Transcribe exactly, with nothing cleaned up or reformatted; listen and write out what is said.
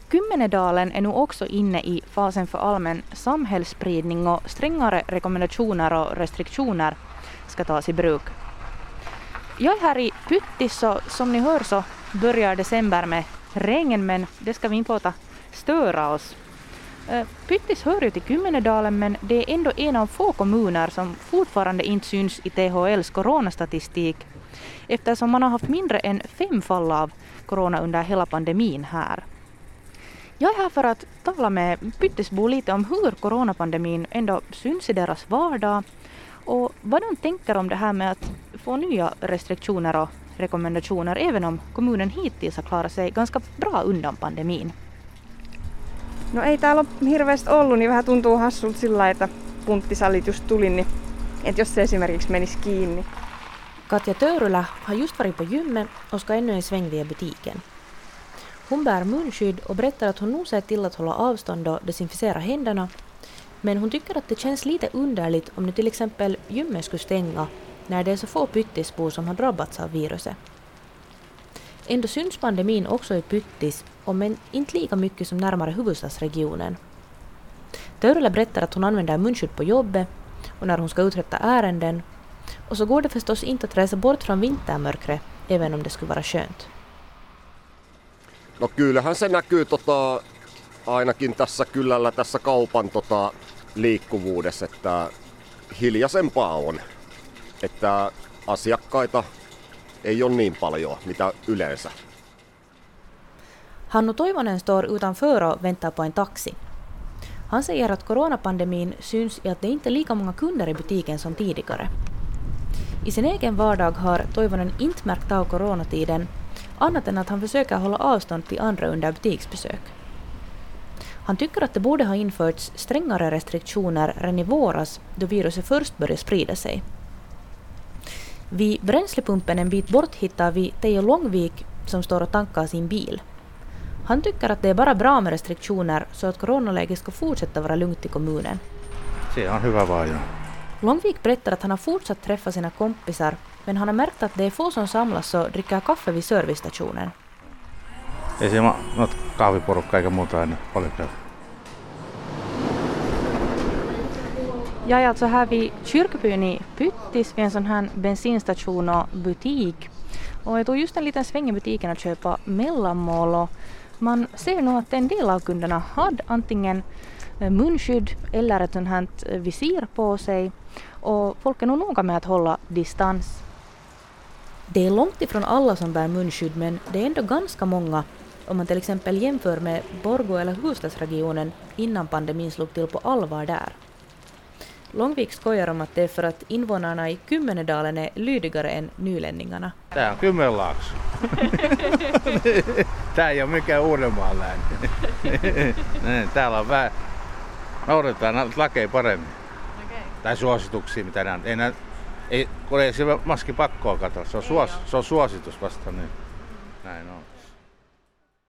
Kymmenedalen är nu också inne i fasen för allmän samhällsspridning och strängare rekommendationer och restriktioner ska tas i bruk. Jag är här i Pyttis och som ni hör så börjar december med regn, men det ska vi inte låta störa oss. Pyttis hör ju till Kymmenedalen, men det är ändå en av få kommuner som fortfarande inte syns i T H L:s coronastatistik eftersom man har haft mindre än fem fall av corona under hela pandemin här. Jag är här för att tala med Pyttisbor lite om hur coronapandemin ändå syns i deras vardag och vad de tänker om det här med att få nya restriktioner och rekommendationer även om kommunen hittills har klarat sig ganska bra undan pandemin. No ei täällä ole hirveästi ollut, niin vähän tuntuu hassulta sillä, että punttisalit just tuli, niin että jos se esimerkiksi menisi kiinni. Katja Törylä har just varit på gymmet och ska ännu en sväng via butiken. Hon bär munskydd och berättar att hon nog ser till att hålla avstånd och desinficera händerna, men hon tycker att det känns lite underligt om nu till exempel gymmet skulle stänga när det är så få pyttisbor som har drabbats av viruset. Ändå syns pandemin också i Pyttis, men inte lika mycket som närmare huvudstadsregionen. Törylä berättar att hon använder munskydd på jobbet och när hon ska uträtta ärenden, och så går det förstås inte att resa bort från vintermörkret även om det skulle vara skönt. No kyllähän se näkyy tota, ainakin tässä kylällä tässä kaupan tota, liikkuvuudessa, että hiljaisempaa on. Että asiakkaita ei ole niin paljon mitä yleensä. Hannu Toivonen står utanför och väntar på en taxi. Han säger att coronapandemin syns i att det inte är lika många kunder i butiken som tidigare. I sin egen vardag har Toivonen inte märkt av coronatiden annat än att han försöker hålla avstånd till andra under butiksbesök. Han tycker att det borde ha införts strängare restriktioner redan i våras då viruset först började sprida sig. Vid bränslepumpen en bit bort hittar vi Teijo Långvik som står och tankar sin bil. Han tycker att det är bara bra med restriktioner så att coronaläget ska fortsätta vara lugnt i kommunen. Se on hyvä vaan, ja. Långvik berättar att han har fortsatt träffa sina kompisar, men han har märkt att det är få som samlas och dricker kaffe vid servicestationen. Ei se något kahviporukka eikä muuta aina paljon käy. Jag är alltså här vid kyrkbyn i Pyttis vid en sån här bensinstation och butik. Och jag tog just en liten sväng i butiken att köpa mellanmål och man ser nog att en del av kunderna hade antingen munskydd eller ett sånt här visir på sig och folk är nog noga med att hålla distans. Det är långt ifrån alla som bär munskydd, men det är ändå ganska många om man till exempel jämför med Borgå eller huvudstadsregionen innan pandemin slog till på allvar där. Långvik skojar om att det är för att invånarna i Kymmenedalen är lydigare än nylänningarna. Tää on Kymenlaakso. Tää ei ole mikään Uudenmaan lääni. Täällä on vähän, noudatetaan lakeja paremmin. Okay. Tai suosituksia, mitä nää, ei nää, ei, kun ei se maski pakkoa katsoa, se on, suos, se on suositus vasta niin. Näin on.